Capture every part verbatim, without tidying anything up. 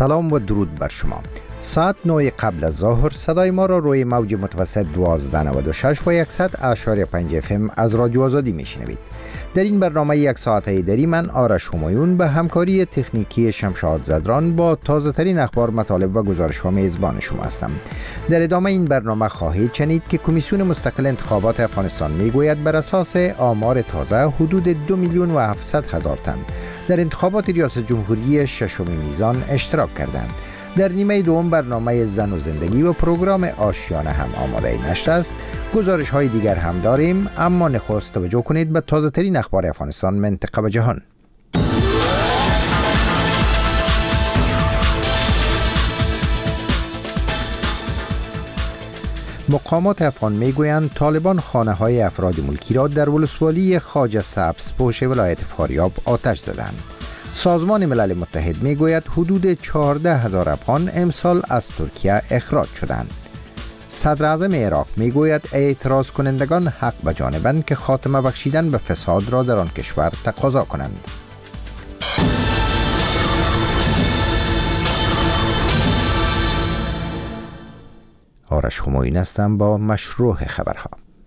سلام و درود بر شما. ساعت نه قبل از ظهر صدای ما را روی موج متوسط دوازده نود و شش و صد اشاری پنج اف ام از رادیو آزادی میشنوید. در این برنامه یک ساعته دری من آرش همایون به همکاری تکنیکی شمشاد زدران با تازه ترین اخبار، مطالب و گزارش ها میزبان شما هستم. در ادامه این برنامه خواهید شنید که کمیسیون مستقل انتخابات افغانستان میگوید بر اساس آمار تازه حدود دو میلیون و هفتصد هزار تن در انتخابات ریاست جمهوری ششم میزان اشتراک کردند. در نیمه دوم برنامه زن و زندگی و پروگرام آشیانه هم آماده نشر است. گزارش های دیگر هم داریم، اما نخست توجه کنید به تازه ترین اخبار افغانستان، منطقه و جهان. مقامات افغان میگویند طالبان خانه های افراد ملکی را در ولسوالی خواجه سبزپوش ولایت فاریاب آتش زدند. سازمان ملل متحد میگوید حدود چهارده هزار افغان امسال از ترکیه اخراج شدند. صدر اعظم عراق میگوید اعتراض کنندگان حق به جانبند که خاتمه بخشیدن به فساد را در آن کشور تقاضا کنند. آرش همایون هستم با مشروع خبرها.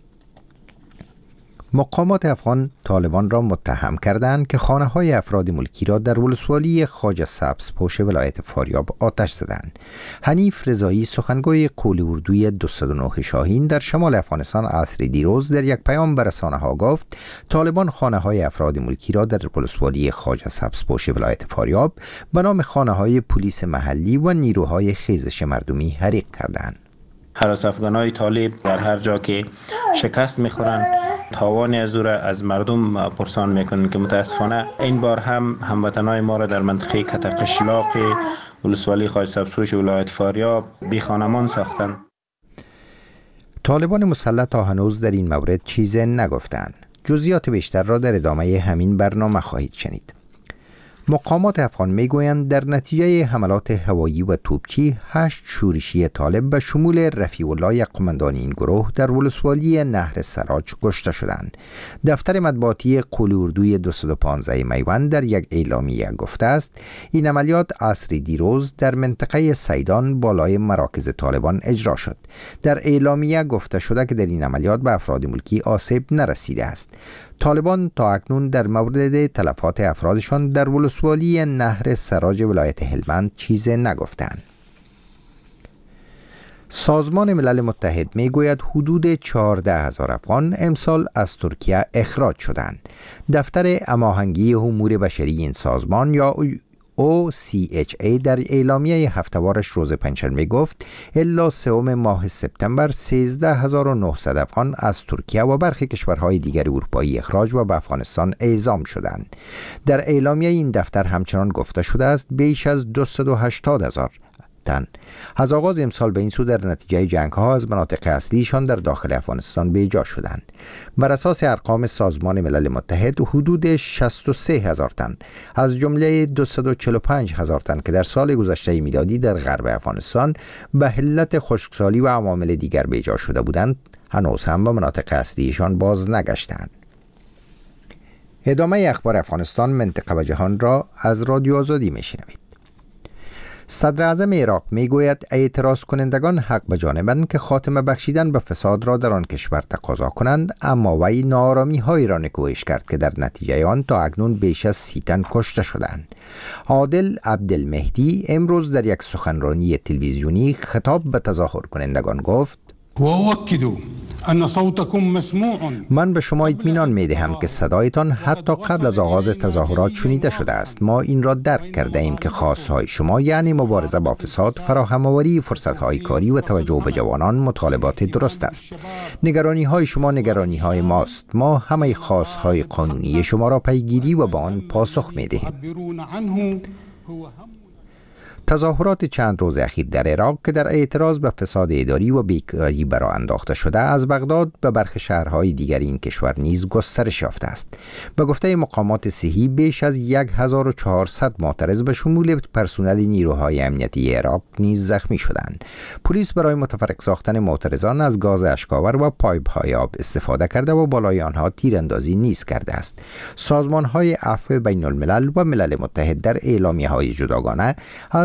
مقامات افغان طالبان را متهم کردند که خانه های افراد ملکی را در ولسوالی خواجه سبزپوش ولایت فاریاب آتش زدند. حنیف رضایی، سخنگوی قول اردوی دویست و نه شاهین در شمال افغانستان عصر دیروز در یک پیام به رسانه ها گفت طالبان خانه های افراد ملکی را در ولسوالی خواجه سبزپوش ولایت فاریاب به نام خانه های پلیس محلی و نیروهای خیزش مردمی حریق کردند. هراس افغانای طالب در هر جا که شکست میخورند تاوانی از او را از مردم پرسان میکنند که متاسفانه این بار هم هموطنای ما را در منطقه کتقشلاق ولسوالی خواجه سبزپوش ولایت فاریاب بی خانمان ساختند. طالبان مسلح تا هنوز در این مورد چیزی نگفتند. جزئیات بیشتر را در ادامه همین برنامه خواهید شنید. مقامات افغان میگویند در نتیجه حملات هوایی و توپچی هشت شورشی طالب به شمول رفیع الله، یک قماندان این گروه، در ولسوالی نهر سراج کشته شدند. دفتر مطبوعاتی قول اردوی دویست و پانزده میوند در یک اعلامیه گفته است این عملیات عصر دیروز در منطقه سیدان بالای مراکز طالبان اجرا شد. در اعلامیه گفته شده که در این عملیات به افراد ملکی آسیب نرسیده است. طالبان تا اکنون در مورد تلفات افرادشان در ولسوالی نهر سراج ولایت هلمند چیزی نگفتند. سازمان ملل متحد میگوید حدود چهارده هزار افغان امسال از ترکیه اخراج شدند. دفتر هماهنگی امور بشری این سازمان یا او سی اچ ای در اعلامیه هفته‌وارش روز پنجشنبه گفت الا سوم ماه سپتامبر سیزده هزار و نهصد افغان از ترکیه و برخی کشورهای دیگر اروپایی اخراج و به افغانستان اعزام شدند. در اعلامیه این دفتر همچنان گفته شده است بیش از دویست و هشتاد هزار تن از آغاز امسال به این سو در نتیجه جنگ ها از مناطق اصلیشان در داخل افغانستان به جا شدند. بر اساس ارقام سازمان ملل متحد حدود شصت و سه هزار تن از جمله دویست و چهل و پنج هزار تن که در سال گذشته میلادی در غرب افغانستان به علت خشکسالی و عوامل دیگر به جا شده بودند هنوز هم به مناطق اصلیشان باز نگشتند. ادامه اخبار افغانستان، منطقه و جهان را از رادیو آزادی میشنوید. صدر اعظم عراق میگوید اعتراض کنندگان حق به جانبند که خاتمه بخشیدن به فساد را در آن کشور تقاضا کنند، اما وی ناآرامی هایی را نکوهش کرد که در نتیجه آن تا اکنون بیش از سی تن کشته شدند. عادل عبدالمهدی امروز در یک سخنرانی تلویزیونی خطاب به تظاهر کنندگان گفت من به شما اطمینان می دهم که صدایتان حتی قبل از آغاز تظاهرات شنیده شده است. ما این را درک کرده ایم که خواستهای شما یعنی مبارزه با فساد، فراهم‌آوری فرصت‌های کاری و توجه به جوانان مطالبات درست است. نگرانی های شما نگرانی های ماست. ما همه خواستهای قانونی شما را پیگیری و به آن پاسخ می دهیم. تظاهرات چند روز اخیر در عراق که در اعتراض به فساد اداری و بیکاری برآ انداخته شده از بغداد به برخی شهرهای دیگر این کشور نیز گسترش یافته است. به گفته مقامات صحی بیش از هزار و چهارصد معترض به شمول پرسنل نیروهای امنیتی عراق نیز زخمی شدند. پلیس برای متفرق ساختن معترضان از گاز اشک‌آور و پایپ‌های آب استفاده کرده و بالای آنها تیراندازی نیز کرده است. سازمان‌های عفو بین الملل و ملل متحد در اعلامیه‌های جداگانه از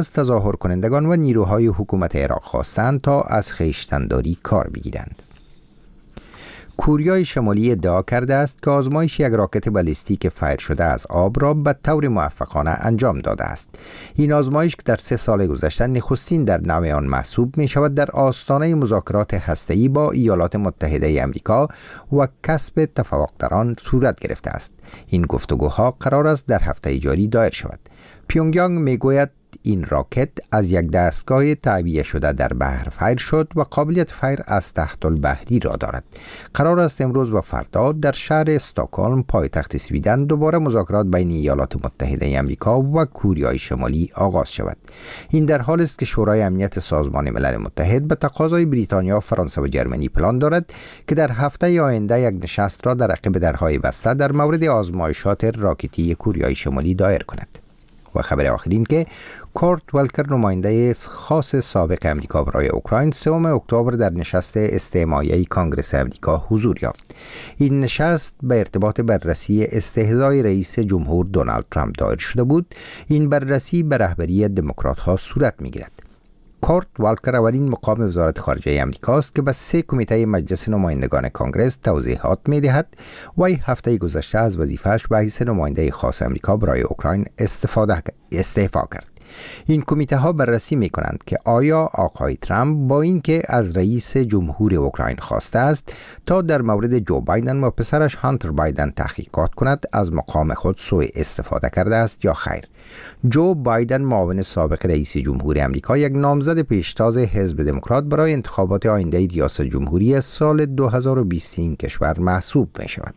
از تظاهر کنندگان و نیروهای حکومت عراق خواستند تا از خویشتن‌داری کار بگیرند. کره شمالی ادعا کرده است که آزمایش یک راکت بالستیک فایر شده از آب را به طور موفقانه انجام داده است. این آزمایش که در سه سال گذشته نخستین در نوع آن محسوب می شود، در آستانه مذاکرات هسته‌ای با ایالات متحده آمریکا و کسب توافق در آن صورت گرفته است. این گفتگوها قرار است در هفته جاری دایر شود. پیونگیانگ می گوید این راکت از یک دستگاه تعبیه شده در بحر فایر شد و قابلیت فایر از تحت البحری را دارد. قرار است امروز و فردا در شهر استکهلم پایتخت سویدن دوباره مذاکرات بین ایالات متحده آمریکا و کره شمالی آغاز شود. این در حالی است که شورای امنیت سازمان ملل متحد به تقاضای بریتانیا، فرانسه و جرمنی پلان دارد که در هفته آینده یک نشست را در عقب درهای بسته در مورد آزمایشات راکتی کره شمالی دایر کند. و خبر آخرین که کورت ولکر، نماینده خاص سابق امریکا برای اوکراین، سوم اکتبر در نشست استماعی کانگرس امریکا حضور یافت. این نشست به ارتباط بررسی استهزای رئیس جمهور دونالد ترامپ دایر شده بود. این بررسی به رهبری دموکرات‌ها صورت می‌گیرد. کورت ولکر اولین مقام وزارت خارجه امریکا است که به سه کمیته مجلس نمایندگان کانگرس توضیحات می‌دهد و هفته گذشته از وظیفه‌اش به حیث نماینده خاص امریکا برای اوکراین استفاده استعفا کرد. این کمیته ها بررسی می کنند که آیا آقای ترامپ با اینکه از رئیس جمهور اوکراین خواسته است تا در مورد جو بایدن و پسرش هانتر بایدن تحقیقات کند، از مقام خود سوء استفاده کرده است یا خیر. جو بایدن، معاون سابق رئیس جمهور آمریکا، یک نامزد پیشتاز حزب دموکرات برای انتخابات آینده ریاست جمهوری سال دو هزار و بیست این کشور محسوب می شود.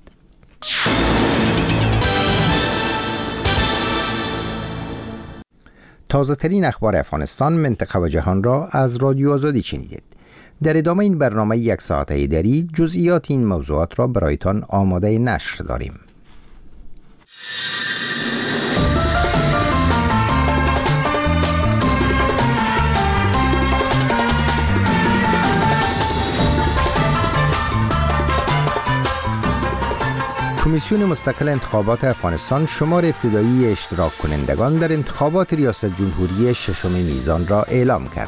تازه ترین اخبار افغانستان، منطقه و جهان را از رادیو آزادی شنیدید. در ادامه این برنامه یک ساعته دری جزئیات این موضوعات را برایتان آماده نشر داریم. کمیسیون مستقل انتخابات افغانستان شمار ابتدایی اشتراک کنندگان در انتخابات ریاست جمهوری ششم میزان را اعلام کرد.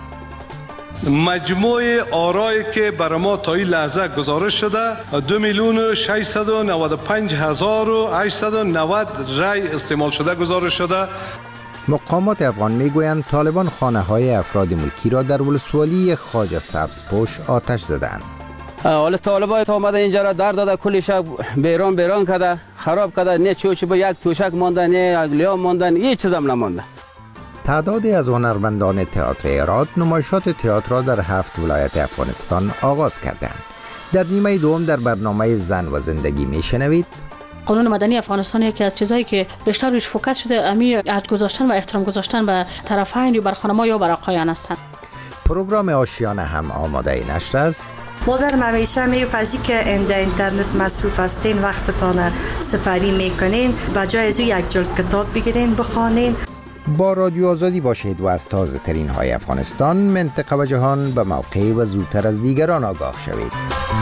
مجموع آرایی که برای ما تا این لحظه گزارش شده دو میلیون و ششصد و نود و پنج هزار و هشتصد و نود رای استعمال شده گزارش شده. مقامات افغان میگویند طالبان خانه های افراد ملکی را در ولسوالی خواجه سبزپوش آتش زدند. حالا طالبای آمده اینجا را در داده، کلی شب بیرون بیرون کرده، خراب کرده، نه چوچی با یک توشک مانده، نه اگلیام ماندن، هیچ چیز هم نمانده. تعدادی از هنرمندان تئاتر ایراد نمایشات تئاتر را در هفت ولایت افغانستان آغاز کردند. در نیمه دوم در برنامه زن و زندگی میشنوید قانون مدنی افغانستان یکی از چیزایی که بیشتر روش فوکس شده امی عهد گذاشتن و احترام گذاشتن به طرفین یا بر خانم‌ها یا بر آقایان هستند. پروگرام آشیانه هم آماده نشر است. مادرم همیشه میفرزی که اند اینترنت مصروف هستین، وقتتان سپری میکنین، بجای از یک جلد کتاب بگیرین بخوانین. با رادیو آزادی باشید و از تازه ترین های افغانستان، منطقه و جهان به موقع و زودتر از دیگران آگاه شوید.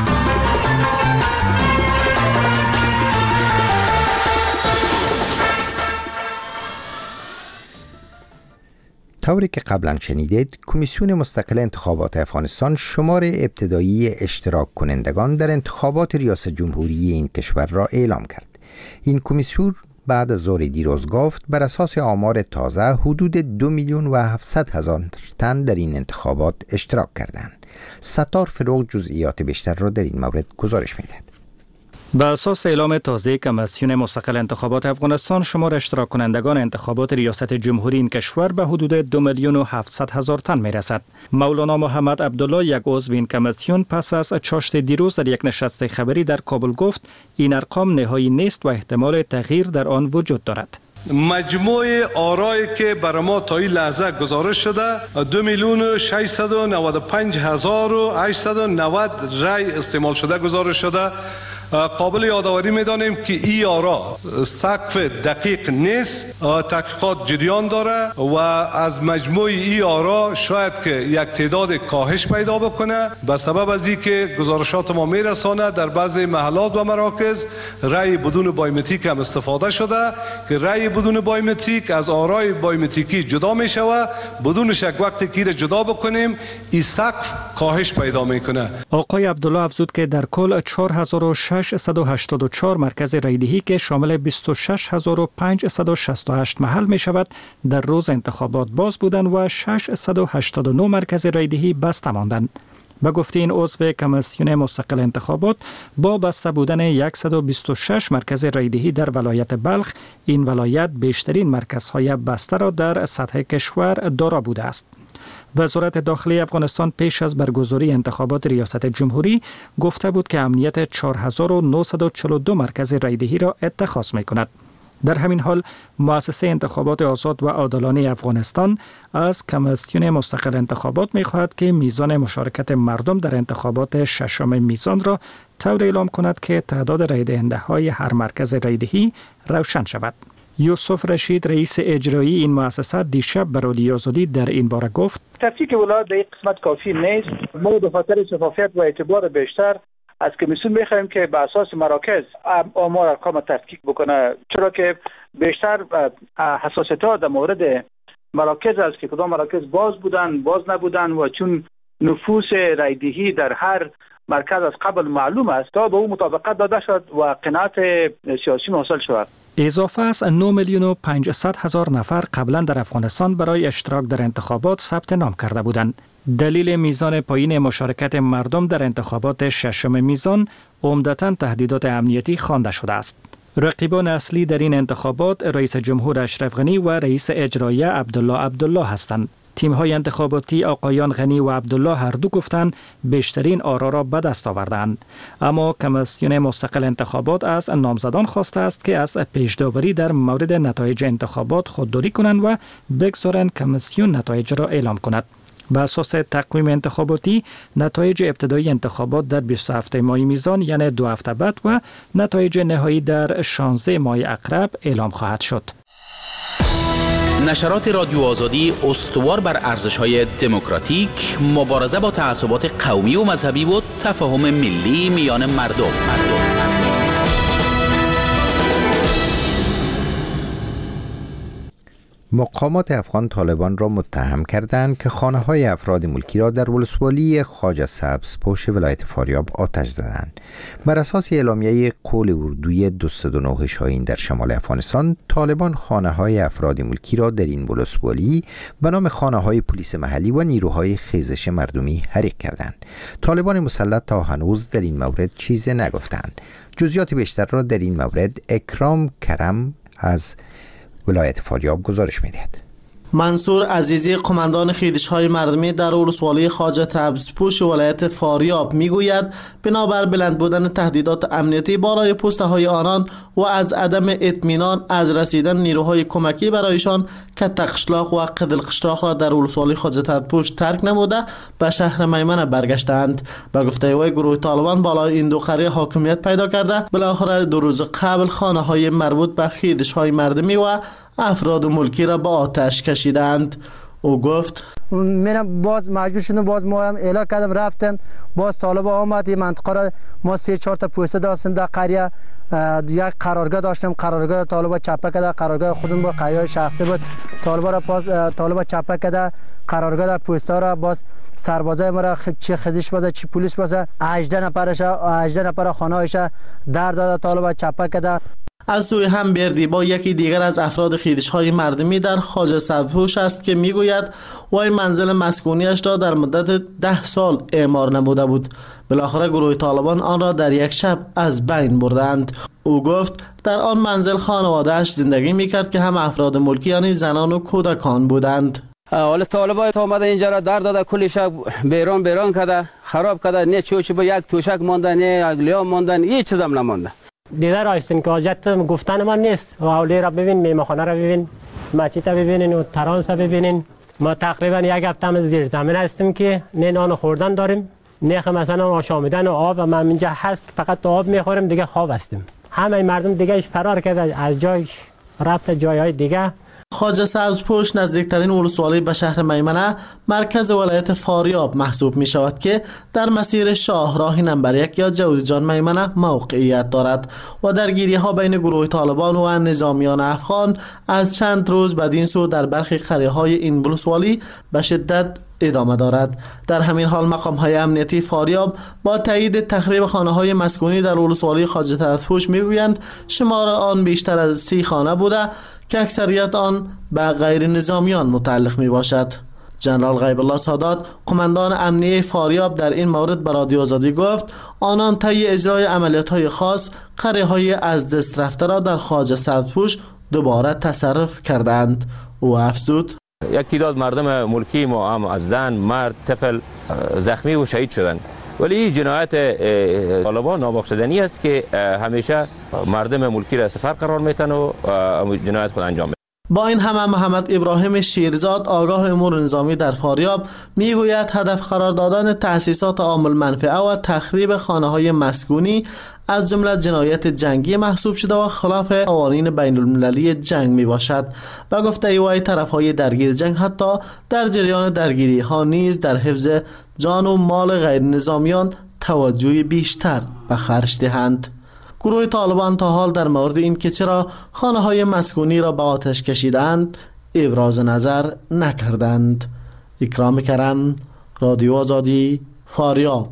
طوری که قبلا شنیدید، کمیسیون مستقل انتخابات افغانستان شمار ابتدایی اشتراک کنندگان در انتخابات ریاست جمهوری این کشور را اعلام کرد. این کمیسیون بعد از ظهر دیروز گفت بر اساس آمار تازه حدود دو میلیون و هفتصد هزار تن در این انتخابات اشتراک کردند. ستار فروغ جزئیات بیشتر را در این مورد گزارش می‌دهد. به اساس اعلام تازه کمیسیون مستقل انتخابات افغانستان، شمار اشتراک کنندگان انتخابات ریاست جمهوری این کشور به حدود دو میلیون و هفتصد هزار تن می رسد. مولانا محمد عبدالله، یک عضو این کمیسیون، پس از چاشت دیروز در یک نشست خبری در کابل گفت این ارقام نهایی نیست و احتمال تغییر در آن وجود دارد. مجموع آرایی که برای ما تا این لحظه گزارش شده دو میلیون و ششصد و نود و پنج هزار و هشتصد و نود رای استعمال شده گزارش شده. قابل یادآوری می‌دانیم که ای آرا سقف دقیق نیست، تحقیقات جریان داره و از مجموع ای آرا شاید که یک تعداد کاهش پیدا بکنه به سبب از اینکه گزارشات ما میرسانه در بعضی محلات و مراکز رای بدون بایومتریک هم استفاده شده که رای بدون بایومتریک از آرای بایومتریکی جدا می شود. بدون شک وقتی که را جدا بکنیم این سقف کاهش پیدا میکنه. آقای عبدالله افزود که در کل چهار هزار و ششصد و هشتاد و چهار مرکز رایدهی که شامل بیست و شش هزار و پانصد و شصت و هشت محل می شود در روز انتخابات باز بودند و ششصد و هشتاد و نه مرکز رایدهی بسته ماندند. به گفته این عضو کمیسیون مستقل انتخابات، با بسته بودن صد و بیست و شش مرکز رایدهی در ولایت بلخ، این ولایت بیشترین مرکزهای بسته را در سطح کشور دارا بوده است. وزارت داخلی افغانستان پیش از برگزاری انتخابات ریاست جمهوری گفته بود که امنیت چهار هزار و نهصد و چهل و دو مرکز رایدهی را اتخاذ می کند. در همین حال مؤسسه انتخابات آزاد و عادلانه افغانستان از کمیسیون مستقل انتخابات می خواهد که میزان مشارکت مردم در انتخابات ششم میزان را طور اعلام کند که تعداد رای دهنده های هر مرکز رایدهی روشن شود. یوسف رشید رئیس اجرایی این مؤسسه دیشب به رادیو آزادی در این باره گفت: تفکیک ولایت در این قسمت کافی نیست. ما به خاطر شفافیت و اعتبار بیشتر از کمیسیون می‌خواهیم که به اساس مراکز آمار ارقام تفکیک بکنه، چرا که بیشتر حساسیت‌ها در مورد مراکز است که کدام مراکز باز بودن باز نبودن و چون نفوس رایدهی در هر مرکز از قبل معلوم است تا به اون مطابقت داده شد و قناعت سیاسی حاصل شود. اضافه از نه میلیون و پانصد هزار نفر قبلا در افغانستان برای اشتراک در انتخابات ثبت نام کرده بودند. دلیل میزان پایین مشارکت مردم در انتخابات ششم میزان عمدتاً تهدیدات امنیتی خوانده شده است. رقیبان اصلی در این انتخابات رئیس جمهور اشرف غنی و رئیس اجرایی عبدالله عبدالله هستند. تیم‌های انتخاباتی آقایان غنی و عبدالله هر دو گفتند بیشترین آرا را به دست آوردند، اما کمیسیون مستقل انتخابات از نامزدان خواسته است که از پیش‌داوری در مورد نتایج انتخابات خودداری کنند و بگذارند کمیسیون نتایج را اعلام کند. به اساس تقویم انتخاباتی نتایج ابتدایی انتخابات در بیست و هفت ماه میزان یعنی دو هفته بعد و نتایج نهایی در شانزده ماه عقرب اعلام خواهد شد. نشرات رادیو آزادی استوار بر ارزش‌های دموکراتیک، مبارزه با تعصبات قومی و مذهبی و تفاهم ملی میان مردم. مردم. مقامات افغان طالبان را متهم کردند که خانه‌های افراد ملکی را در ولسوالی خواجه سبزپوش ولایت فاریاب آتش زدند. بر اساس اعلامیه قول اردوی دویست و بیست و نه شاهین در شمال افغانستان، طالبان خانه‌های افراد ملکی را در این ولسوالی به نام خانه‌های پلیس محلی و نیروهای خیزش مردمی حریق کردند. طالبان مسلط تا هنوز در این مورد چیزی نگفتند. جزئیات بیشتر را در این مورد اکرام کرم از ولایت فاریاب گزارش می‌دهد. منصور عزیزی قماندان خیزش‌های مردمی در ولسوالی خواجه سبزپوش ولایت فاریاب میگوید بنابر بلند بودن تهدیدات امنیتی بالای پوسته‌های آنان و از عدم اطمینان از رسیدن نیروهای کمکی برایشان که تقشلاق و قدلقشلاق را در ولسوالی خواجه سبزپوش ترک نموده به شهر میمنه برگشتند. به گفته وی گروه طالبان بالای این دو قریه حاکمیت پیدا کرده، بالاخره دو روز قبل خانه‌های مربوط به خیزش‌های مردمی و افراد ملکی را به آتش کشیدند. او گفت من باز مجبور شدم، باز ما هم اعلام کردم رفتم، باز طالبا آمد این منطقه را ما سه چهار تا پوسته داشتیم در قریه، یک قرارگاه داشتیم، قرارگاه طالبا چپه کرده، قرارگاه خودم با قریه شخصی بود، طالبا را باز طالبا چپه کرده، قرارگاه در پوسته را باز سربازای ما را چه خزیش باشه چه پلیس باشه هجده نفرش هجده نفر خانه‌اش در داده، طالبا چپه کرده. از سوی هم بردی با یکی دیگر از افراد خیزش‌های مردمی در خواجه سبزپوش است که میگوید وی منزل مسکونیش را در مدت ده سال اعمار نموده بود. بالاخره گروه طالبان آن را در یک شب از بین بردند. او گفت در آن منزل خانواده‌اش زندگی میکرد که هم افراد ملکی یعنی زنان و کودکان بودند. حالا طالبای اومده اینجا را در داده، کلی شب بیرون بیرون کرده، خراب کرده، نه چوچی با یک توشک ماندن، نه اگلیا ماندن، هیچ چیز هم نمانده. دیده را استن که حاجت گفتن من نیست. و اولی را ببین، میمخانه را ببین، مسجد را ببینین و ترانس را ببینین. ما تقریبا یک هفته از زیر زمین هستیم که نه نان خوردن داریم نخ مثلا آشامیدن آب و من اینجا هست فقط آب میخوریم دیگه خواب هستیم. همه مردم دیگه فرار کرده از جایش رفت جایهای دیگه. خواجه سبزپوش نزدیکترین ولسوالی به شهر میمنه مرکز ولایت فاریاب محسوب می شود که در مسیر شاهراه نمبر یک یا جوزجان میمنه موقعیت دارد و درگیری ها بین گروه طالبان و نظامیان افغان از چند روز بدین سو در برخی قریه های این ولسوالی به شدت ادامه دارد. در همین حال مقام های امنیتی فاریاب با تایید تخریب خانه های مسکونی در ولسوالی خواجه سبزپوش میگویند شمار آن بیشتر از سی خانه بوده که اکثریت آن به غیر نظامیان متعلق می باشد. جنرال غیب الله سادات قماندان امنیه فاریاب در این مورد به رادیو آزادی گفت آنان طی اجرای عملیات های خاص قریه های از دست رفته را در خواجه سبزپوش دوباره تصرف کردند. او افزود یک تعداد مردم ملکی ما هم از زن، مرد، طفل زخمی و شهید شدند، ولی این جنایت طالبان نابخشودنی است که همیشه مردم ملکی را صفر قرار میتن و جنایت خود انجام میدن. با این همه محمد ابراهیم شیرزاد آگاه امور نظامی در فاریاب میگوید هدف قرار دادن تأسیسات عامل منفعه و تخریب خانه های مسکونی از جمله جنایت جنگی محسوب شده و خلاف قوانین بین المللی جنگ می باشد. و گفته ای طرف های درگیر جنگ حتی در جریان درگیری ها نیز در حفظ جان و مال غیر نظامیان توجه بیشتر به خرج دهند. گروه طالبان تا حال در مورد این که چرا خانه های مسکونی را به آتش کشیدند ابراز نظر نکردند. اکرام کرم، رادیو آزادی، فاریاب.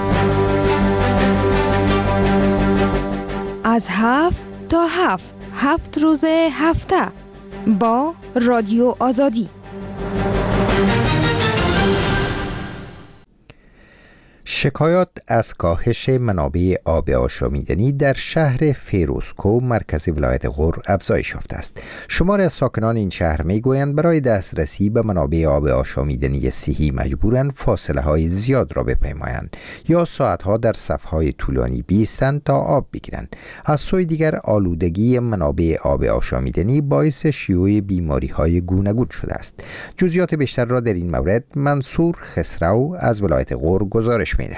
از هفت تا هفت هفت روز هفته با رادیو آزادی. شکایات از کاهش منابع آب آشامیدنی در شهر فیروزکوه مرکز ولایت غور افزایش یافته است. شماری از ساکنان این شهر میگویند برای دسترسی به منابع آب آشامیدنی صحی مجبورند فاصله های زیاد را بپیمایند یا ساعتها در صف‌های طولانی بایستند تا آب بگیرند. از سوی دیگر آلودگی منابع آب آشامیدنی باعث شیوع بیماری های گوناگون شده است. جزئیات بیشتر را در این مورد منصور خسرو از ولایت غور گزارش می‌دهد.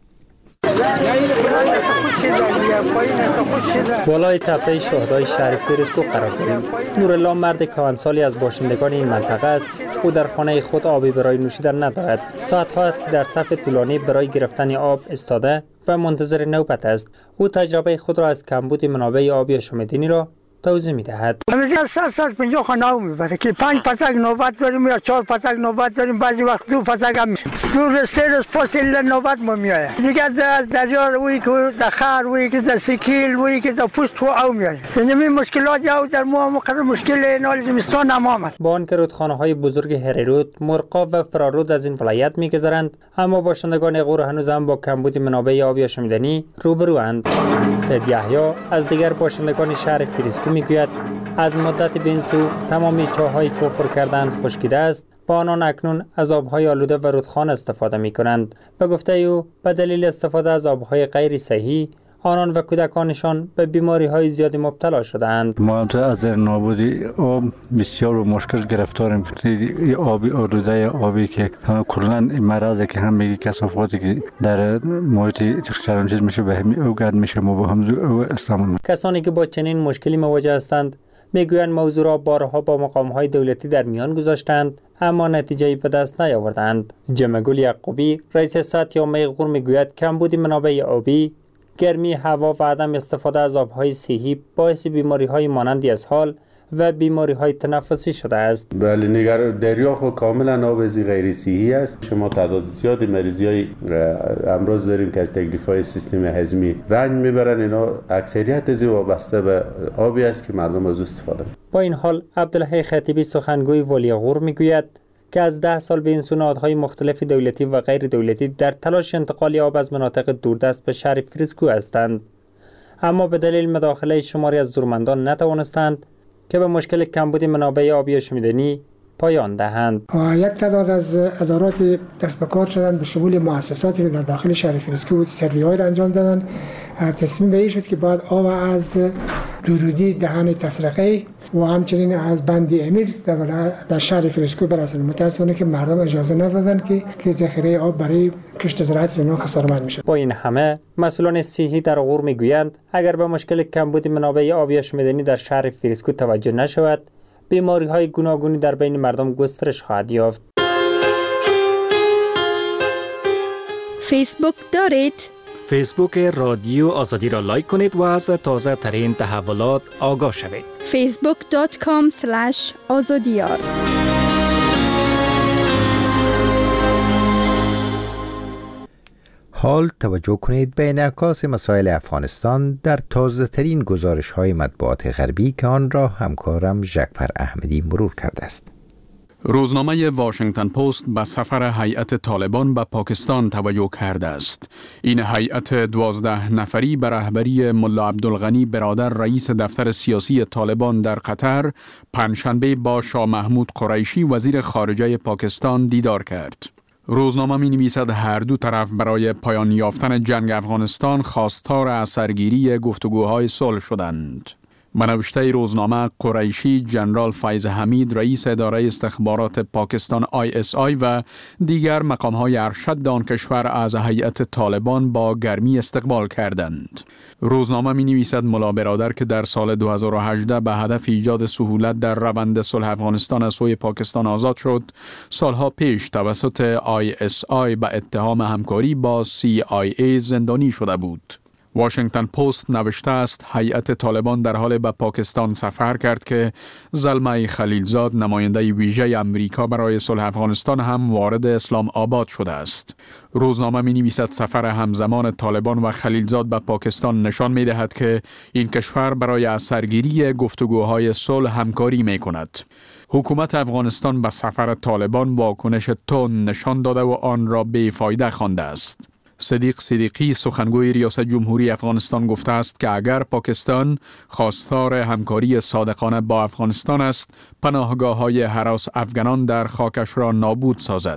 بالای تپه شهدای شهر فیروزکوه قرار داریم. نورالله مرد کهنسالی از باشندگان این منطقه است. او در خانه خود آبی برای نوشیدن ندارد. ساعت‌ها است که در صف طولانی برای گرفتن آب ایستاده و منتظر نوبت است. او تجربه خود را از کمبود منابع آبی آشامیدنی را توضیح می‌دهد. مثلا صد صد و پنجاه خانه آب میبره که پنج پتک نوبت داریم یا چهار پتک نوبت داریم، بعضی وقت دو پتک هم دو سه روز پس نوبت ما میاد. دیگه از دریا وی که در خر وی که در سکیل وی که در پوست و او میاد. یعنی مشکلات یا در ما مقدر مشکل نال زمستان هم آمد. با آنکه رودخانه‌های بزرگ هریرود، مرغاب و فرارود از این ولایت می‌گذرند، اما باشندگان غور هنوز هم با کمبود منابع آبی آشامیدنی روبروند. سید یحیی از دیگر باشندگان شهر فیروزکوه میگوید از مدت به این سو تمامی چاه‌هایی که حفر کردند خشکیده است و آنان اکنون از آب‌های آلوده و رودخانه استفاده می‌کنند. به گفته او به دلیل استفاده از آب‌های غیر صحی آنان و کودکانشان به بیماری‌های زیادی مبتلا شدند. ما از نابودی آب بسیار مشکل گرفتاریم. آبی آلوده آبی که کلاً مرضی که هم میگه کثافاتی که در محیط چرانچیز میشه به همین اوگرد میشه ما با هم استعمال. کسانی که با چنین مشکلی مواجه هستند میگویند موضوع را بارها با مقام‌های دولتی در میان گذاشتند اما نتیجه‌ای به دست نیاوردند. جمعگل یعقوبی رئیس ساتیامه غور میگوید کمبود منابع آبی، گرمی هوا و عدم استفاده از آب‌های صحی باعث بیماری‌های مانند اسهال و بیماری‌های تنفسی شده است. بله، نگر دریا خود کاملا آب غیر صحی است. شما تعداد زیادی مریضی‌های امراض داریم که از تکلیف‌های سیستم هضمی رنج میبرن. اینا اکثریت از وابسته به آبی است که مردم از استفاده می‌کنند. با این حال عبدالحی خطیبی سخنگوی ولی غور میگوید که از ده سال به این سو نهادهای مختلف دولتی و غیر دولتی در تلاش انتقال آب از مناطق دوردست به شهر فیروزکوه هستند، اما به دلیل مداخله شماری از زورمندان نتوانستند که به مشکل کمبود منابع آبی آشامیدنی پایان دهند. یک تعداد از ادارات دست به کار شدن به شمول مؤسساتی که در داخل شهر فیروزکوه بود سروی‌های را انجام دادند. تصمیم به این شد که بعد آب از دورودی دهن تسرقه و همچنین از بند امیر در شهر فیروزکوه برسند. متاسفانه که مردم اجازه ندادند که که ذخیره آب برای کشت زراعت زنان خسارمند میشه. با این همه مسئولان صحی در غور میگویند اگر به مشکل کمبود منابع آبی معدنی در شهر فیروزکوه توجه نشود، بیماری های گوناگونی در بین مردم گسترش خواهد یافت. فیسبوک دارید؟ فیسبوک رادیو آزادی را لایک کنید و از تازه ترین تحولات آگاه شوید. فیسبوک دات کام اسلش آزادیار. حال توجه کنید به انعکاس مسائل افغانستان در تازه ترین گزارش های مطبوعات غربی که آن را همکارم جعفر احمدی مرور کرده است. روزنامه واشنگتن پست به سفر هیئت طالبان به پاکستان توجه کرده است. این هیئت دوازده نفری به رهبری ملا عبدالغنی برادر رئیس دفتر سیاسی طالبان در قطر پنجشنبه با شاه محمود قریشی وزیر خارجه پاکستان دیدار کرد. روزنامه می نویسد هر دو طرف برای پایان یافتن جنگ افغانستان خواستار از سرگیری گفتگوهای صلح شدند. به نوشته روزنامه، قریشی، جنرال فیض حمید رئیس اداره استخبارات پاکستان آی اس آی و دیگر مقام‌های ارشد آن کشور از هیئت طالبان با گرمی استقبال کردند. روزنامه می نویسد ملا برادر که در سال دو هزار و هجده به هدف ایجاد سهولت در روند صلح افغانستان از سوی پاکستان آزاد شد، سالها پیش توسط آی اس آی به اتهام همکاری با سی آی ای زندانی شده بود. واشنگتن پست نوشته است هیئت طالبان در حال به پاکستان سفر کرد که زلمه خلیلزاد نماینده ویژه امریکا برای صلح افغانستان هم وارد اسلام آباد شده است. روزنامه می نویسد سفر همزمان طالبان و خلیلزاد به پاکستان نشان می دهد که این کشور برای از سرگیری گفتگوهای صلح همکاری می کند. حکومت افغانستان به سفر طالبان واکنش تند نشان داده و آن را بیفایده خوانده است. صدیق صدیقی سخنگوی ریاست جمهوری افغانستان گفته است که اگر پاکستان خواستار همکاری صادقانه با افغانستان است، پناهگاه‌های هراس افغانان در خاکش را نابود سازد.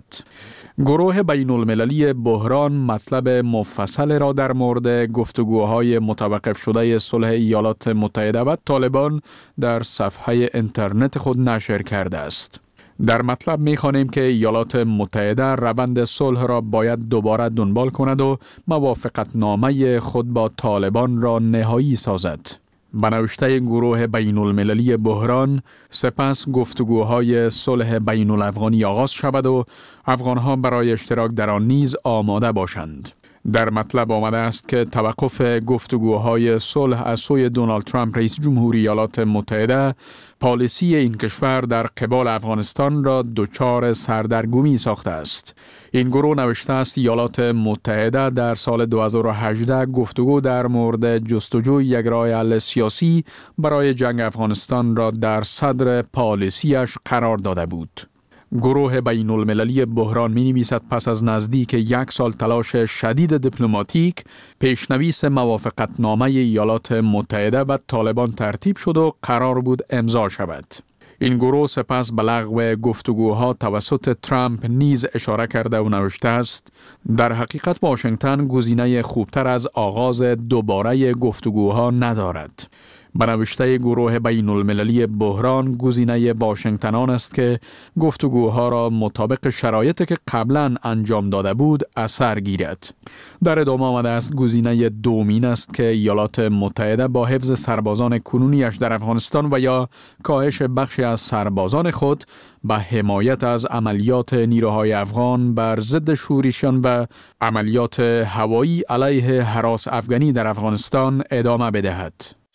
گروه بین المللی بحران مطلب مفصل را در مورد گفتگوهای متوقف شده صلح ایالات متحده و طالبان در صفحه اینترنت خود نشر کرده است. در مطلب می‌خوانیم که ایالات متحده روند صلح را باید دوباره دنبال کند و موافقت نامه خود با طالبان را نهایی سازد. به نوشته گروه بین المللی بحران، سپس گفتگوهای صلح بین الافغانی آغاز شود و افغانها برای اشتراک در آن نیز آماده باشند. در مطلب آمده است که توقف گفتگوهای صلح از سوی دونالد ترامپ رئیس جمهوری ایالات متحده پالیسی این کشور در قبال افغانستان را دچار سردرگمی ساخته است. این گروه نوشته است ایالات متحده در سال دو هزار و هجده گفتگو در مورد جستجوی یک راه حل سیاسی برای جنگ افغانستان را در صدر پالیسیش قرار داده بود. گروه بین المللی بحران می نویسد پس از نزدیک یک سال تلاش شدید دیپلماتیک، پیشنویس موافقت نامه ایالات متحده و طالبان ترتیب شد و قرار بود امضا شود. این گروه سپس به لغو گفتگوها توسط ترامپ نیز اشاره کرده و نوشته است در حقیقت واشنگتن گزینه خوبتر از آغاز دوباره گفتگوها ندارد. به نوشته گروه بین المللی بحران گزینه واشنگتن آن است که گفتگوها را مطابق شرایطی که قبلا انجام داده بود اثر گیرد. در ادامه آمده است گزینه دومین است که ایالات متحده با حفظ سربازان کنونیش در افغانستان و یا کاهش بخشی از سربازان خود به حمایت از عملیات نیروهای افغان بر ضد شورشیان و عملیات هوایی علیه هراس افغانی در افغانستان ادامه بدهد.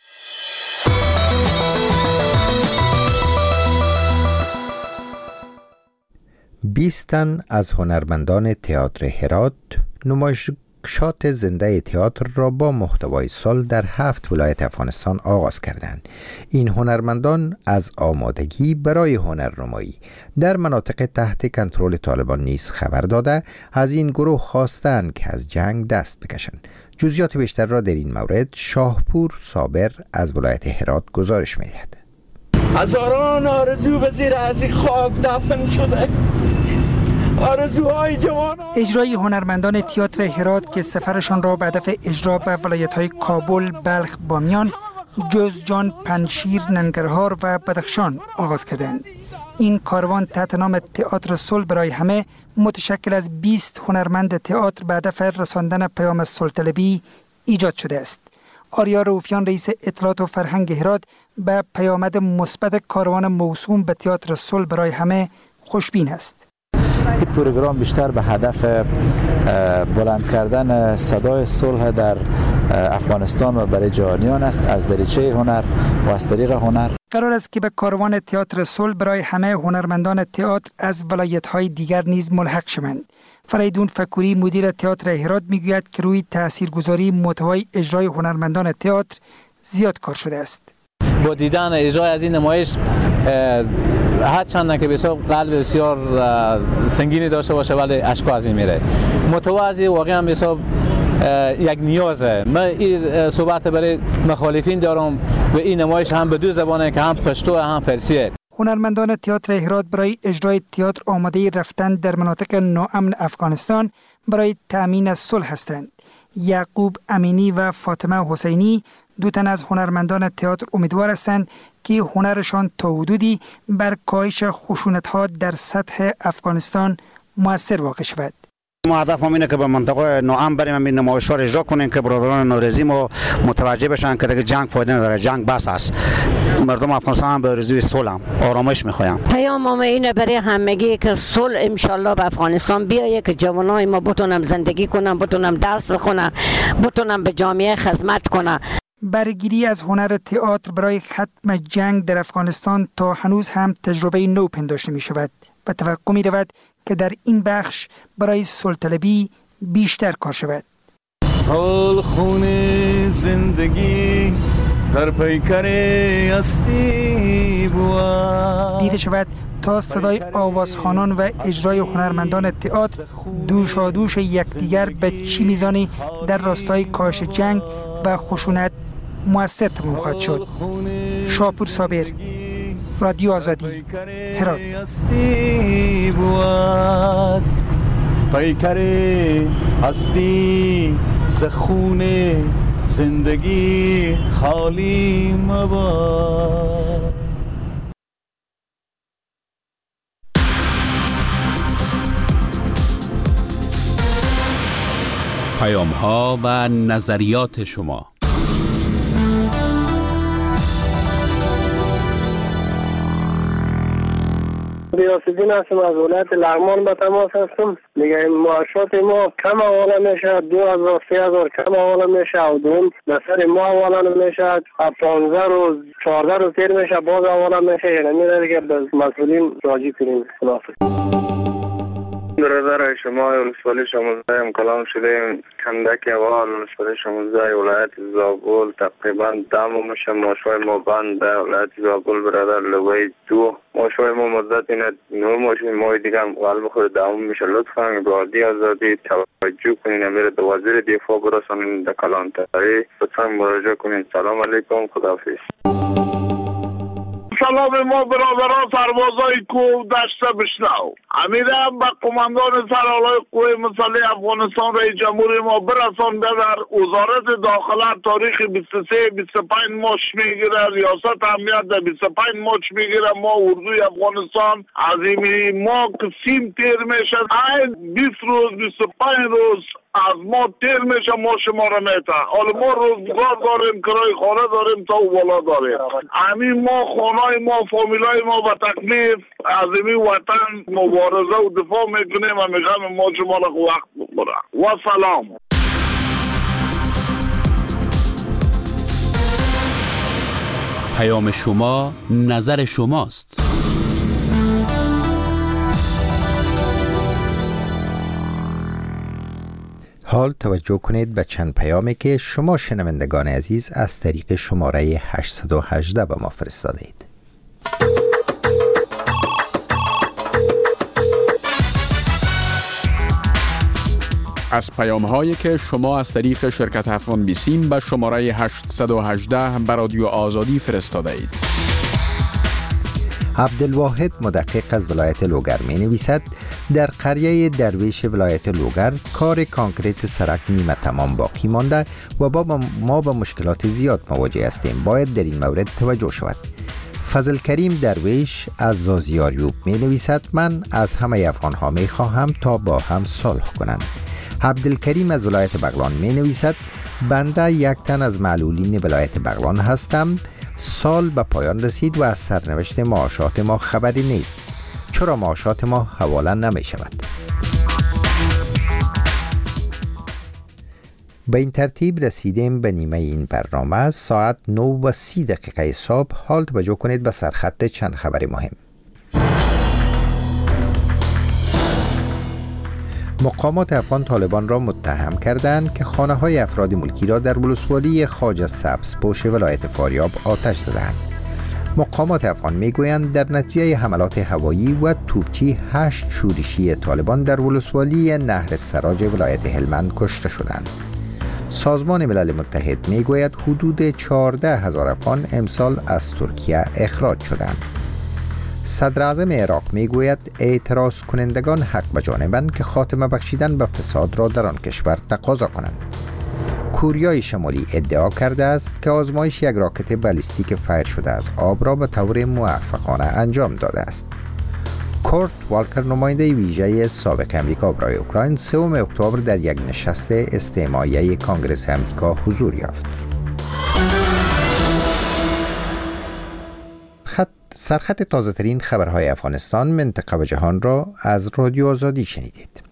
بیست تن از هنرمندان تئاتر هرات نمایشات زنده تئاتر را با محتوای سال در هفت ولایت افغانستان آغاز کردند. این هنرمندان از آمادگی برای هنرنمایی در مناطق تحت کنترل طالبان نیز خبر داده از این گروه خواستند که از جنگ دست بکشند. جزئیات بیشتر را در این مورد شاهپور صابر از ولایت هرات گزارش می‌دهد. هزاران آرزو به زیر از این خاک دفن شده. آرزوهای جوان. اجرای هنرمندان تئاتر هرات که سفرشان را به هدف اجرا به ولایت‌های کابل، بلخ، بامیان، جوزجان، پنجشیر، ننگرهار و بدخشان آغاز کردند. این کاروان تحت نام تئاتر صلح برای همه متشکل از بیست هنرمند تئاتر به هدف رساندن پیام صلح‌طلبی ایجاد شده است. آریا رؤوفیان رئیس اطلاعات و فرهنگ هرات به پیامد مثبت کاروان موسوم به تئاتر صلح برای همه خوشبین است. این پروگرام بیشتر به هدف بلند کردن صدای صلح در افغانستان و برای جهانیان است از دریچه هنر و از طریق هنر. قرار است که به کاروان تئاتر صلح برای همه هنرمندان تئاتر از ولایت‌های دیگر نیز ملحق شوند. فریدون فکوری مدیر تئاتر هرات میگوید که روی تاثیرگذاری محتوای اجرای هنرمندان تئاتر زیاد کار شده است. با دیدن اجرای از این نمایش هر چند که بسیار قلب بسیار سنگینی داشته باشه ولی اشکا از این میره. محتوا از واقعا بسیار یک نیازه. من این صحبت برای مخالفین دارم و این نمایش هم به دو زبانه که هم پشتو هم فارسیه. هنرمندان تئاتر هرات برای اجرای تئاتر آماده رفتن در مناطق ناامن افغانستان برای تأمین صلح هستند. یعقوب امینی و فاطمه حسینی دو تن از هنرمندان تئاتر امیدوار هستند که هنرشان تا حدودی بر کاهش خشونت‌ها در سطح افغانستان مؤثر واقع شود. ما هدف اینه که به منطقه ناامن بریم این نمایش‌ها را اجرا کنیم که برادران نورزی ما متوجه بشن که دیگه جنگ فایده نداره، جنگ بس است. مردم افغانستان به آرزوی صلح آرامش می‌خواین. پیام ما اینه برای همگی که صلح ان شاءالله به افغانستان بیایه که جوانای ما بتونن زندگی کنن، بتونن درس بخونن، بتونن به جامعه خدمت کنن. برگیری از هنر تئاتر برای ختم جنگ در افغانستان تا هنوز هم تجربه نو پنداشته می شود و توقع می رود که در این بخش برای صلح‌طلبی بیشتر کار شود. سال خون زندگی در پیکر هستی بود. دیده شود تا صدای آوازخوانان و اجرای هنرمندان تئاتر دوشادوش یکدیگر به چی میزانی در راستای کاهش جنگ و خشونت مؤثر تمام خواهد شد. شاپور صابر، رادیو آزادی، هرات. پیکر هستی سخون زندگی خالی مباد. پیام ها و نظریات شما. ریاست‌دین هستم از ولایت لغمان به تماس هستم. دیگه معاشات ما کم حواله میشه، دو هزار سه هزار کم حواله میشه و دوم نصر ما حواله نمیشه، پانزده روز چهارده روز تیر میشه باز حواله میشه. یعنی میره دیگه به مسئولین راجع کنیم. خلاصه برادر شما ولسوالی شموزه هم کلام شدیم کندک اول ولسوالی شموزه ولایت زابل تقریبا دم میشه ماشوی ما بند به ولایت زابل برادر لوی دو ماشوی ما مدت اینه نور ماشوی مای دیگه هم قلب خود دم میشه. لطفا برادی آزادی توجه کنین امیر دو وزیر دفاع برسانین در کلانتری لطفا مراجعه کنین. سلام علیکم، خداحافظ. سلام ما برادران سربازای کوه دشت بشنو. امیرم به قماندان سرالای قوه مسلح افغانستان رئیس جمهوری ما برسان در وزارت داخله تاریخ بیست و سه بیست و پنج ماچ میگیره، ریاست امنیت در بیست و پنج ماچ میگیره. ما اردوی افغانستان عظیمی ما که سیم تیر میشه این بیست روز بیست و پنج روز از ما تیر میشه ما شما رو میته. حالا ما روزگار داریم، کرای خانه داریم، تا بالا داریم. همین ما خانه ما فامیلای ما به تکلیف از این وطن مبارزه و دفاع میکنیم و میگم ما شما رو وقت بخوره. و سلام. پیام شما نظر شماست. حال توجه کنید به چند پیامی که شما شنوندگان عزیز از طریق شماره هشت یک هشت به ما فرستاده اید. از پیام هایی که شما از طریق شرکت افغان بیسیم به شماره هشت یک هشت به رادیو آزادی فرستاده اید. عبدالواحد مدقق از ولایت لوگر می نویسد در قریه درویش ولایت لوگر کار کانکریت سرک نیمه تمام باقی مانده و با ما با مشکلات زیاد مواجه هستیم. باید در این مورد توجه شود. فضل کریم درویش از زازیاریوب می نویسد من از همه افغان ها می خواهم تا با هم صلح کنند. عبدالکریم از ولایت بغلان می نویسد بنده یک تن از معلولین ولایت بغلان هستم. سال به پایان رسید و از سرنوشت معاشات ما خبری نیست. چرا معاشات ما حواله نمی شود؟ به این ترتیب رسیدیم به نیمه این برنامه. ساعت نه و سی دقیقه صبح. حال توجه کنید به سرخط چند خبر مهم. مقامات افغان طالبان را متهم کردند که خانه های افراد ملکی را در ولسوالی خواجه سبزپوش ولایت فاریاب آتش زدند. مقامات افغان میگویند در نتیجه حملات هوایی و توپچی هشت شورشی طالبان در ولسوالی نهر سراج ولایت هلمند کشته شدند. سازمان ملل متحد میگوید حدود چهارده هزار افغان امسال از ترکیه اخراج شدند. صدر اعظم عراق میگوید اعتراض کنندگان حق به جانبند که خاتمه بخشیدن به فساد را در آن کشور تقاضا کنند. کوریای شمالی ادعا کرده است که آزمایش یک راکت بالیستیک فایر شده از آب را به طور موفقانه انجام داده است. کورت والکر نماینده ویژه سابق امریکا برای اوکراین سوم اکتبر در یک نشست استماعیه کانگرس امریکا حضور یافت. خط سرخط تازه ترین خبرهای افغانستان، منطقه و جهان را از رادیو آزادی شنیدید.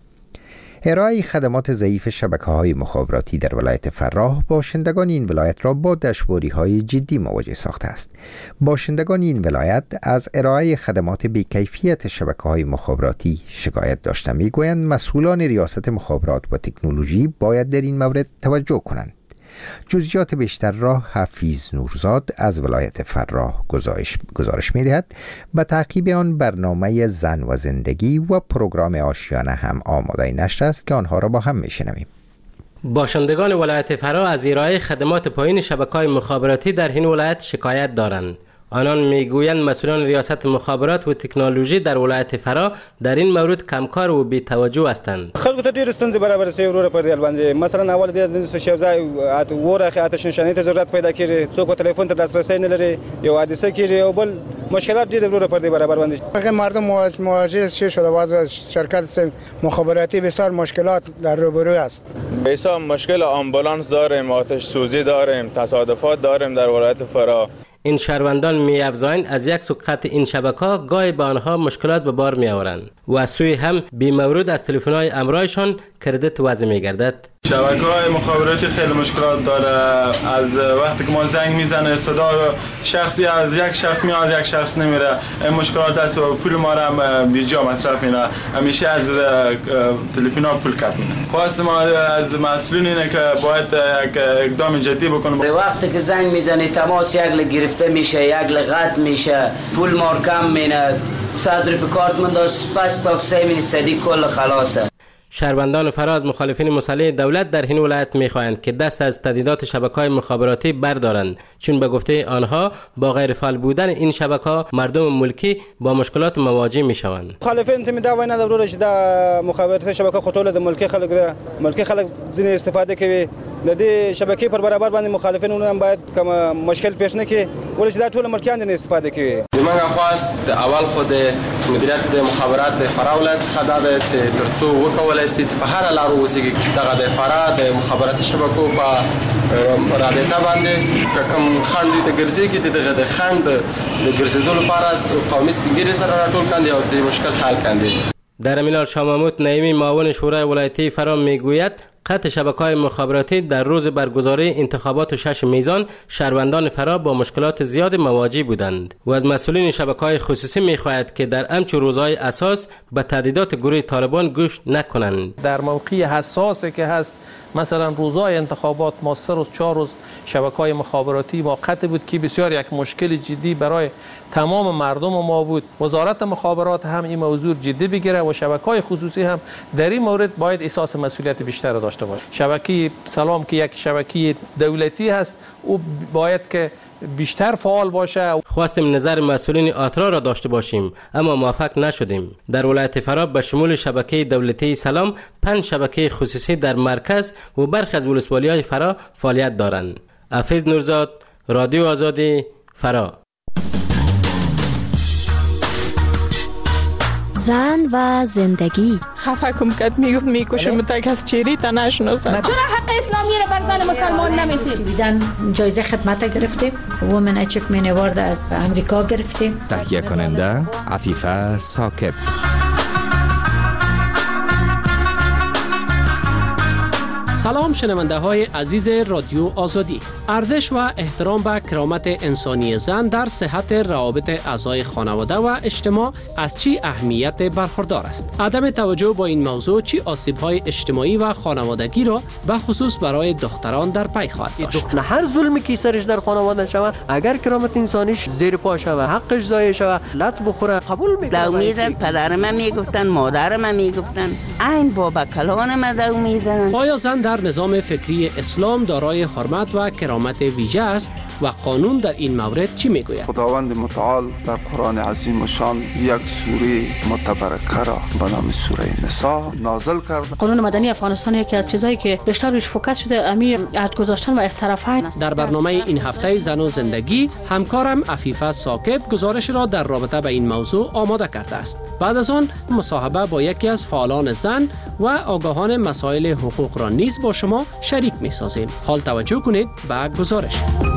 ارائه خدمات ضعیف شبکه‌های مخابراتی در ولایت فراه باشندگان این ولایت را با دشواری‌های جدی مواجه ساخته است. باشندگان این ولایت از ارائه خدمات بی‌کیفیت شبکه‌های مخابراتی شکایت داشتند. می‌گویند مسئولان ریاست مخابرات و تکنولوژی باید در این مورد توجه کنند. جزئیات بیشتر را حفیظ نورزاد از ولایت فراه گزارش گزارش می‌دهد. به تعقیب آن برنامه زن و زندگی و پروگرام آشیانه هم آماده نشر است که آنها را با هم می‌شنویم. باشندگان ولایت فراه از ارائه خدمات پایین شبکه‌های مخابراتی در این ولایت شکایت دارند. آنان میگویند مسئولان ریاست مخابرات و تکنولوژی در ولایت فراه در این مورد کمکار و بی‌توجه هستند. خلکو ته ډېر ستونزې برابر سي ورور پر دې باندې مثلا اول د شوزای وره آتش نشانی ته ضرورت پیدا کیږي څوک تلیفون ته دسترسی نه لري یو حادثه کیږي او بل مشکلات ډېر ورور پر دې برابر باندې هغه مردم مواجه شده وضع شرکت مخابراتی بسیار مشکلات در روبرو است. بسیار مشکل آمبولانس داریم، آتش سوزی داریم، تصادفات داریم در ولایت فراه. این شهروندان می افزایند از یک سو قطع این شبکه‌ها گاهی به آنها مشکلات به بار می آورند و از سوی هم بی مورد از تلفن‌های امرایشان کردیت وضع می گردد. شبکه‌های مخابراتی خیلی مشکلات داره. از وقتی که ما زنگ میزنه صدا شخصی از یک شخص میاد یک شخص نمیره. این مشکلات است و پول ما را هم بیجا مصرف میره. همیشه از تلفن‌ها پول کات میکنه. خواست ما از مسئولین اینه که باید یک اقدام جدی بکنه. وقتی که زنگ میزنه تماس یک گرفته میشه، یک قطع میشه، پول ما کم مینه. صد روپیه کارت من داشت پس تاکسی می صدی کل خلاصه. شهروندان فراه از مخالفین مسلح دولت در این ولایت می‌خواهند که دست از تهدیدات شبکه‌های مخابراتی بردارند، چون به گفته آنها با غیر فعال بودن این شبکه‌ها مردم ملکی با مشکلات مواجه می‌شوند. مخالفین تیم دا وینا ضرورت شده مخابرات شبکه خطول د ملکی خلک ملکی خلک ځینې استفاده کوي. د دې شبکې پر برابر باندې مخالفین اونم باید کوم مشکل پیش نه کړي ولې دا ټول ملکیان نه استفاده کوي. دماغ خاص د اول خود مدیریت د مخابرات د فراه ولایت څخه دا چې ترڅو وکولای شي په هر لار وسیږي دغه د فراه د مخابرات شبکو په رابطه باندې کوم خنډ د ګرځي کې دغه د خنډ د ګرځېدو لپاره قومي سپینګری سره راټول کاندي او د مشکل حل کاندي. در امینال شاماموت نعیمی معاون شورای ولایتی فراه میگوید قطع شبکه‌های مخابراتی در روز برگزاری انتخابات شش میزان شهروندان فراه با مشکلات زیاد مواجه بودند و از مسئولین شبکه‌های خصوصی می‌خواهد که در همچون روزهای اساس به تهدیدات گروه طالبان گوش نکنند. در موقع حساسی که هست مثلا روزهای انتخابات ما سه روز چهار روز شبکه‌های مخابراتی ما قطع بود که بسیار یک مشکل جدی برای تمام مردم ما بود. وزارت مخابرات هم این موضوع جدی بگیره و شبکه‌های خصوصی هم در این مورد باید احساس مسئولیت بیشتر داشته باشه. شبکه سلام که یک شبکه دولتی هست او باید که بیشتر فعال باشه. خواستیم نظر مسئولین آترا را داشته باشیم اما موفق نشدیم. در ولایت فرا به شمول شبکه دولتی سلام پنج شبکه خصوصی در مرکز و برخی از ولسوالی‌های فرا فعالیت دارند. حافظ نورزاد، رادیو آزادی، فرا. زن و زندگی. خفه کم کد میگفت میکشم تا کس چیری تا نشناسم. چرا حق اسلامی را بر زن مسلمان نمیدید؟ بیدن جایزه خدمت گرفتیم. وومن اچیومنت اوارد از امریکا گرفتیم. تهیه کننده عفیفه ثاقب. سلام شنونده های عزیز رادیو آزادی. ارزش و احترام به کرامت انسانی زن در صحت روابط اعضای خانواده و اجتماع از چی اهمیت برخوردار است؟ عدم توجه با این موضوع چی آسیب‌های اجتماعی و خانوادگی را به خصوص برای دختران در پی خواهد داشت؟ هر ظلمی که سرش در خانواده شود، اگر کرامت انسانیش زیر پا شود، حقش ضایع شود، لط بخوره، قبول میکنه. دو میزن پدرم میگفتن، مادرم میگفتن، این بابا کلانم دو میزنن. آیا زن در نظام فکری اسلام دارای حرمت و کرامت ویژه است و قانون در این مورد چی میگوید؟ خداوند متعال در قرآن عظیم و شان یک سوره متبرکه را به نام سوره نساء نازل کرد. قانون مدنی افغانستان یکی از چیزایی که بیشتر روش فوکس شده امی ارج گذاشتن و اختلافات است. در برنامه این هفته زن و زندگی همکارم عفیفه ثاقب گزارش را در رابطه به این موضوع آماده کرده است. بعد از آن مصاحبه با یکی از فعالان زن و آگاهان مسائل حقوق را نیز با شما شریک می سازیم. حال توجه کنید به گزارش.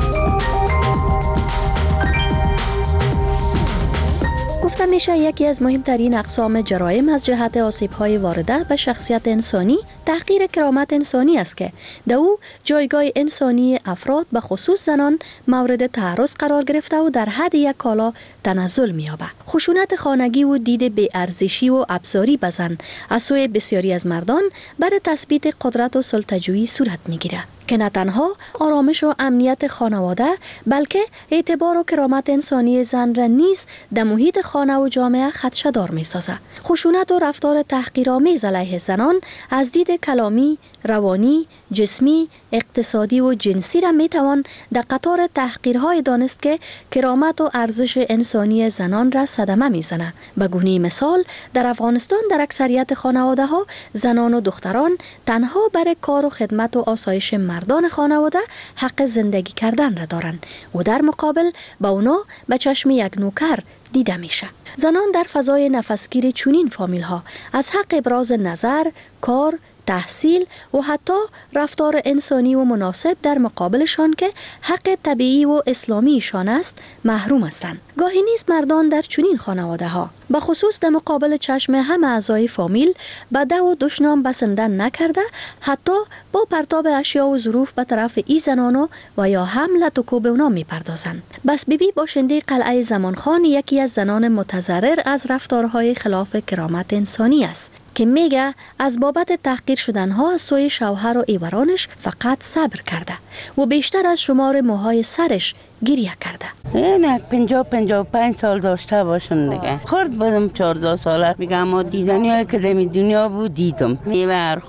گفته میشه یکی از مهمترین اقسام جرایم از جهت آسیب‌های وارده به شخصیت انسانی تحقیر کرامت انسانی است که در او جایگاه انسانی افراد به خصوص زنان مورد تعرض قرار گرفته و در حد یک کالا تنزل می‌یابد. خشونت خانگی و دید بی‌ارزشی و ابزاری به زن از سوی بسیاری از مردان برای تثبیت قدرت و سلطه‌جویی صورت می‌گیرد که نه تنها آرامش و امنیت خانواده بلکه اعتبار و کرامت انسانی زن را نیز در محیط خانه و جامعه خدشه‌دار می‌سازد. خشونت و رفتار تحقیرآمیز علیه زنان از دید کلامی، روانی، جسمی، اقتصادی و جنسی را میتوان در قطار تحقیرهای دانست که کرامت و ارزش انسانی زنان را صدمه میزنه. به گونه مثال در افغانستان در اکثریت خانواده ها زنان و دختران تنها برای کار و خدمت و آسایش مردان خانواده حق زندگی کردن را دارند و در مقابل با اونا به چشم یک نوکر دیده میشه. زنان در فضای نفسگیر چنین فامیل ها از حق ابراز نظر، کار، تحصیل و حتی رفتار انسانی و مناسب در مقابلشان که حق طبیعی و اسلامیشان است محروم هستند. گاهی نیز مردان در چنین خانواده ها به خصوص در مقابل چشم همه اعضای فامیل بده و دشنام بسندن نکرده حتی با پرتاب اشیا و ظروف به طرف ای زنانو و یا هم لطکو به اونا میپردازند. بس بیبی باشنده قلعه زمانخان یکی از زنان متضرر از رفتارهای خلاف کرامت انسانی است که میگه از بابت تحقیر شدنها از سوی شوهر و ایورانش فقط صبر کرده و بیشتر از شمار موهای سرش گریه کرده. نه پنجاه پنجاه و پنج سال داشته باشم دیگه. خورد بودم چهارده ساله. میگم ما دیدنی هایی که در دنیا بود دیدم. میوه